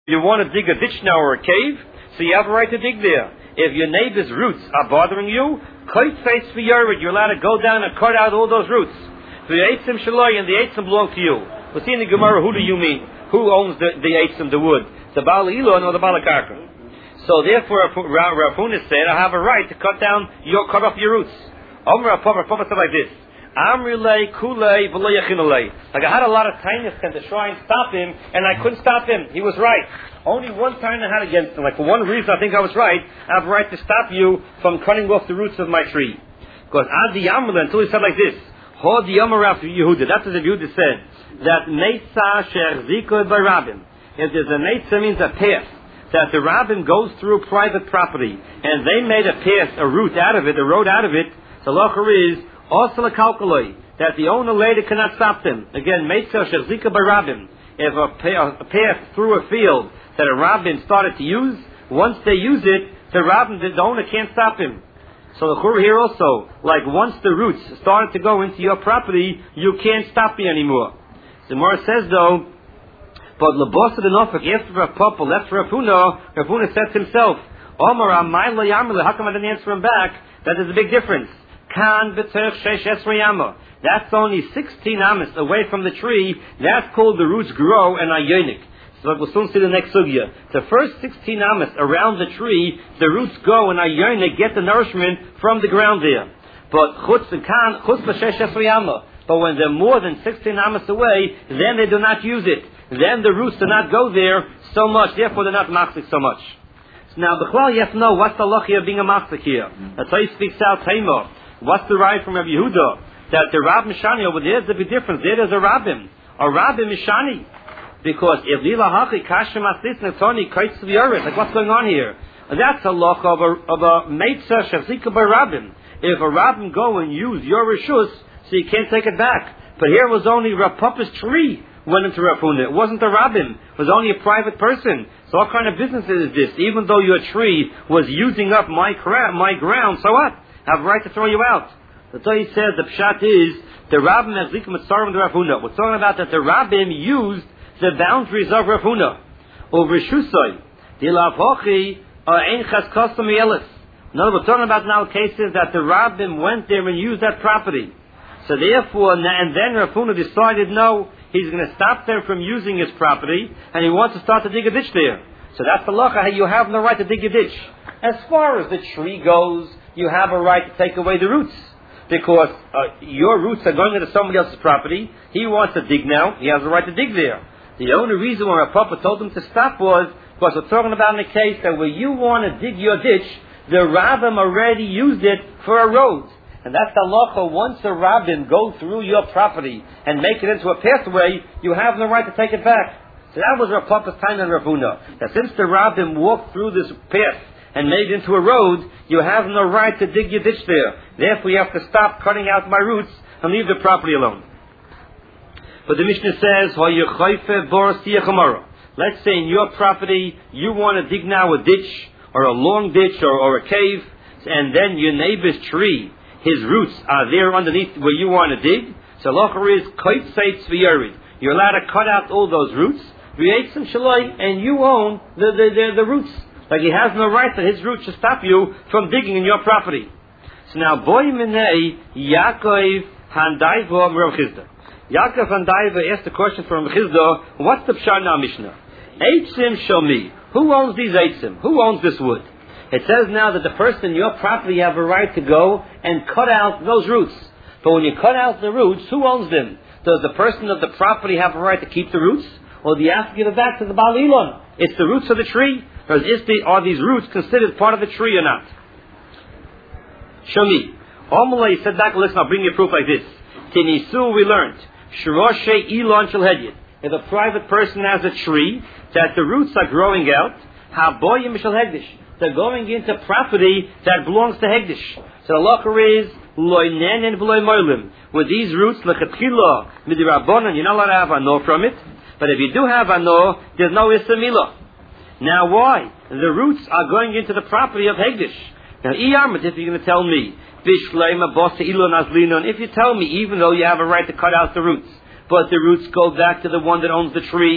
You want to dig a ditch now or a cave, so you have a right to dig there. If your neighbor's roots are bothering you, you're allowed to go down and cut out all those roots. The eitzim shaloi, and the eitzim belong to you. We'll see in the Gemara, who do you mean? Who owns the eitzim, the wood? The Baal Elon or the Baal Karka? So therefore, Rav Huna said, I have a right to cut off your roots. Omer Papa said like this. Amrilei kulei v'lo yachinolei. Like I had a lot of tightness to try and stop him, and I couldn't stop him. He was right. Only one time I had against him. Like for one reason I think I was right. I have a right to stop you from cutting off the roots of my tree. Because Adi Yamala, until he said like this. Hod Yamarav Yehuda. That's what the Yehuda said. That Neitza Sher Zikoy by Rabbim. If there's a Neitza means a path. That the Rabbim goes through private property. And they made a path, a route out of it, a road out of it. The locher is also a calculate that the owner later cannot stop them. Again, Meitzer Shezika by Rabbim. If a path through a field that a Rabbim started to use, once they use it, the owner can't stop him. So the Chur here also, like once the roots started to go into your property, you can't stop me anymore. The Gemara says though, but Lebosad and Ofik, after Rav Papa left Rav Huna said to himself, Omar Amayla Yamala, how come I didn't answer him back? That there's a big difference. That's only 16 amas away from the tree. That's called the roots grow and are yonik. So we'll soon see the next sugya. The first 16 amas around the tree, the roots go and are yonik, get the nourishment from the ground there. But when they're more than 16 amas away, then they do not use it. Then the roots do not go there so much. Therefore, they're not machzik so much. So now, B'chlal, you have to know what's the lochia of being a machzik here. That's how he speaks out Taimah. What's the right from Rabbi Yehuda? That the Rab Mishani over there is a big difference. There's a Rabbim. A Rabbim Mishani. Because if Lila Hachi Kashim Asis Netoni Kaitz V'yoret, like what's going on here? And that's a loch of a Meitzah Shavzika by Rabbim. If a Rabbim go and use your Rishus, so you can't take it back. But here was only Rav Papa's tree went into Rav Huna. It wasn't a Rabbim. It was only a private person. So what kind of business is this? Even though your tree was using up my ground, so what? Have a right to throw you out. The Torah says the pshat is the Rabbim has likum mitzarim to Rav Huna. We're talking about that the Rabbim used the boundaries of Rav Huna. Over Shusay, the Lavhochi ein chaskos mielis. No, we're talking about now cases that the Rabbim went there and used that property. So therefore, and then Rav Huna decided no, he's going to stop them from using his property, and he wants to start to dig a ditch there. So that's the lacha. You have no right to dig a ditch. As far as the tree goes, you have a right to take away the roots. Because your roots are going into somebody else's property. He wants to dig now. He has a right to dig there. The only reason why our Papa told him to stop was because we're talking about in a case that where you want to dig your ditch, the Rabbim already used it for a road. And that's the halacha. Once the Rabbim go through your property and make it into a pathway, you have no right to take it back. So that was our Papa's time in Rav Huna. That since the Rabbim walked through this path and made it into a road, you have no right to dig your ditch there. Therefore, you have to stop cutting out my roots and leave the property alone. But the Mishnah says, let's say in your property, you want to dig now a ditch, or a long ditch, or a cave, and then your neighbor's tree, his roots are there underneath where you want to dig. So locher is you're allowed to cut out all those roots, and you own the roots. Like he has no right that his roots should stop you from digging in your property. So now, boy minei Yaakov Handaiva Rav Chizda. Yaakov Handaiva asked the question from Rav Chizda, what's the pshat now Mishnah? Eitzim Shomi. Who owns these eitzim? Who owns this wood? It says now that the person in your property have a right to go and cut out those roots. But when you cut out the roots, who owns them? Does the person of the property have a right to keep the roots? Or do you have to give it back to the Baal Elon? It's the roots of the tree. Or are these roots considered part of the tree or not? Show me. Omele said back, listen, I'll bring you proof like this. Tinisu, we learned. Shiroshe Elon shel Hedid. If a private person has a tree that the roots are growing out, Haboyim shel Hegdish. They're going into property that belongs to Hegdish. So the locher is Loinen and V'loy Moilim. With these roots, Lechatchila, Midirabbonon, you're not allowed to have ano from it. But if you do have ano, there's no Isamila. Now why? The roots are going into the property of Hegdish. Now, if you're going to tell me, if you tell me, even though you have a right to cut out the roots, but the roots go back to the one that owns the tree,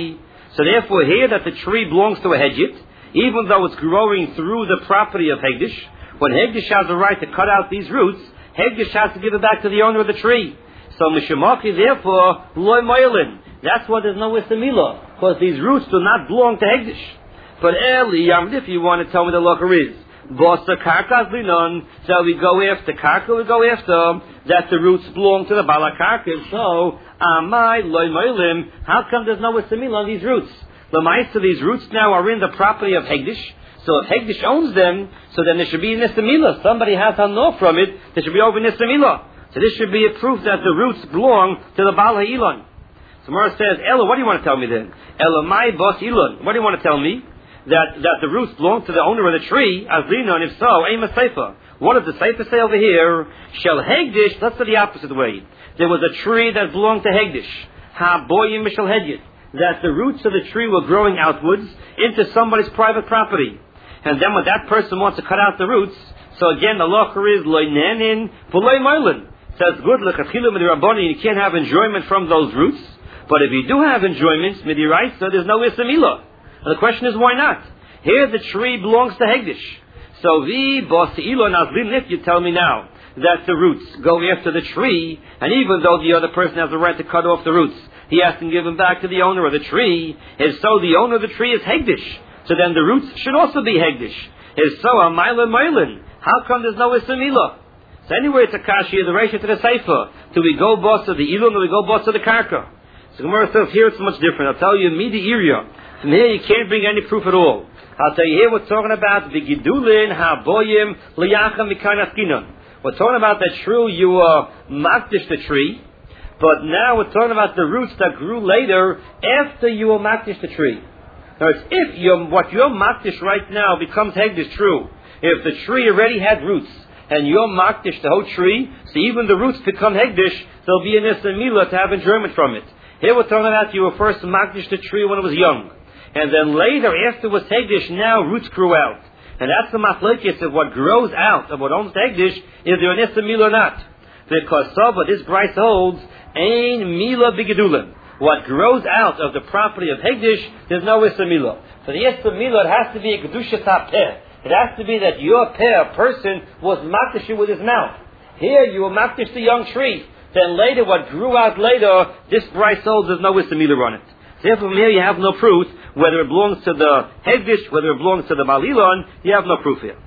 So therefore, here that the tree belongs to a Hegyit, even though it's growing through the property of Hegdish, when Hegdish has the right to cut out these roots, Hegdish has to give it back to the owner of the tree. So Mishemaki, therefore, loy moilin. That's why there's no Istamila, because these roots do not belong to Hegdish. But Eli, if you want to tell me the locher is, Bosa Karkas Linon, so we go after Karka, we go after that the roots belong to the Balakarka. So, Amai loy moilim, how come there's no Istamila on these roots? The mice of these roots now are in the property of Hegdish. So if Hegdish owns them, so then there should be Nistamila. Somebody has to know from it, there should be over Nistamila. So this should be a proof that the roots belong to the Baal HaElon. So Mara says, Ella, what do you want to tell me then? Ella, my boss Elon, what do you want to tell me? That the roots belong to the owner of the tree, as Linon, if so, Aim a Sefer. What does the Sefer say over here? Shall Hegdish, let's go the opposite way. There was a tree that belonged to Hegdish. Ha boyim mishal Hegyit. That the roots of the tree were growing outwards into somebody's private property. And then when that person wants to cut out the roots, so again the locher is loy nanin v'loy moilin. Says good l'kachilu midiraboni, you can't have enjoyment from those roots. But if you do have enjoyments midiraisa, there's no isamila. And the question is why not? Here the tree belongs to Hegdish. So the boss ilon azlin, if you tell me now that the roots go after the tree, and even though the other person has the right to cut off the roots, he has to give them back to the owner of the tree. If so, the owner of the tree is Hegdish. So then the roots should also be Hegdish. If so, a moilin. How come there's no isamila? So anyway, it's a kashi, the ratio to the Sefer. Do we go boss of the Elon, or do we go boss of the Karka? So Gemara says here it's much different. I'll tell you, Midi area. From here you can't bring any proof at all. I'll tell you here we're talking about the Gidulin, Ha-boyim, Liyacham, Mikanaskinon. We're talking about that true you makdish the tree, but now we're talking about the roots that grew later after you makdish the tree. In other words, if what you're makdish right now becomes hegdish true, if the tree already had roots, and you're makdish the whole tree, so even the roots become hegdish, there'll be an isamila to have enjoyment from it. Here we're talking about you were first makdish the tree when it was young, and then later, after it was hegdish, now roots grew out. And that's the machlokes of what grows out of what owns the hegdish, is there an isamila or not. Because Saba, this Bryce holds, Ein Mila Bigedulim. What grows out of the property of hegdish, there's no isamila. For the isamila, it has to be a Kedushas HaPeh. It has to be that your person was makdish with his mouth. Here you were makdish the young tree. Then later, what grew out later, this Bryce holds, there's no isamila on it. Therefore, from here you have no proof whether it belongs to the hegdish, whether it belongs to the balilon. You have no proof here.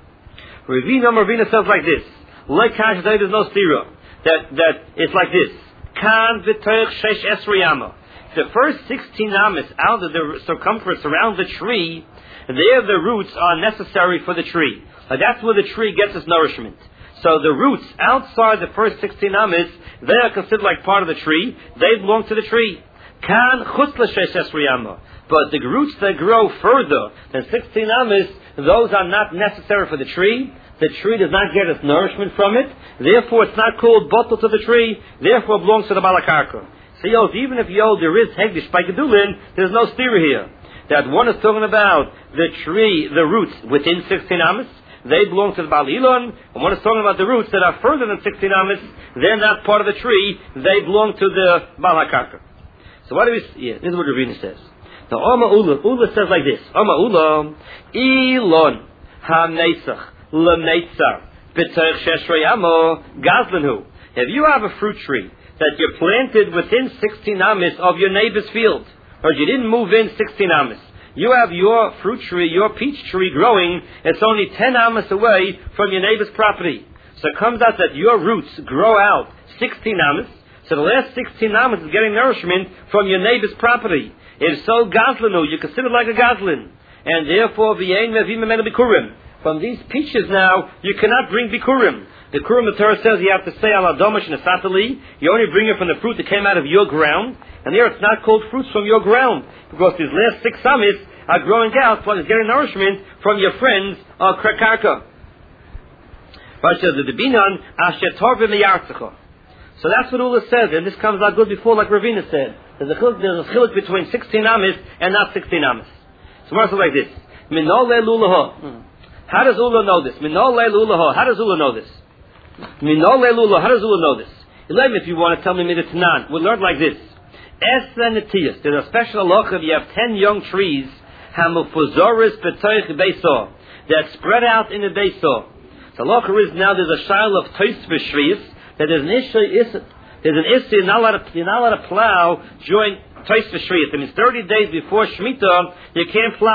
Ravina says like this: like Kash, there's no stira. That it's like this. Kan v'toich shesh esriyama. The first 16 amas out of the circumference around the tree, there the roots are necessary for the tree. That's where the tree gets its nourishment. So the roots outside the first 16 amas, they are considered like part of the tree. They belong to the tree. Kan chutz l'shesh esriyama. But the roots that grow further than 16 amas, those are not necessary for the tree. The tree does not get its nourishment from it. Therefore, it's not called bottle to the tree. Therefore, it belongs to the balakarka. So, even if there is hegdish by gedulin, there's no stira here. That one is talking about the tree, the roots within 16 amas. They belong to the balilon. And one is talking about the roots that are further than 16 amas. They're not part of the tree. They belong to the balakarka. So, what do we see? Yeah, this is what Ravina says. The Oma Ula says like this: Oma Ula, Elon ha-netzach l'netzar b'toich sheshrayamo gazlanhu. If you have a fruit tree that you planted within 16 amas of your neighbor's field, or you didn't move in 16 amas, you have your fruit tree, your peach tree growing, it's only 10 amas away from your neighbor's property. So it comes out that your roots grow out 16 amas, so the last 16 amas is getting nourishment from your neighbor's property. If so, gazlanu, you consider it like a gazlin. And therefore, v'yein mevim memenu bikurim. From these peaches now, you cannot bring bikurim. The kurim, the Torah says, you have to say al adomash nesatali. You only bring it from the fruit that came out of your ground. And there it's not called fruits from your ground. Because these last 6 amas are growing out, but it's getting nourishment from your friends, karka. Right, says the Debinan, asher torvim liyartzecha. So that's what Ula says, and this comes out good before, like Ravina said. There's a chiluk between 16 amas and not 16 amas. So it's like this. Minole lulaha. How does Ula know this? Minole lulaha. How does Ula know this? Minole lulaha. How does Ula know this? If you want to tell me Midatnan, we'll learn like this. Esa Netius. There's a special halacha if you have 10 young trees, Hamufuzoris B'toich Beisor, that spread out in the Beisor. So halacha is now there's a shail of Tois V'Shvius, that there's an issue, you're not allowed to plow during Tois V'Shvius. That means 30 days before Shemitah, you can't plow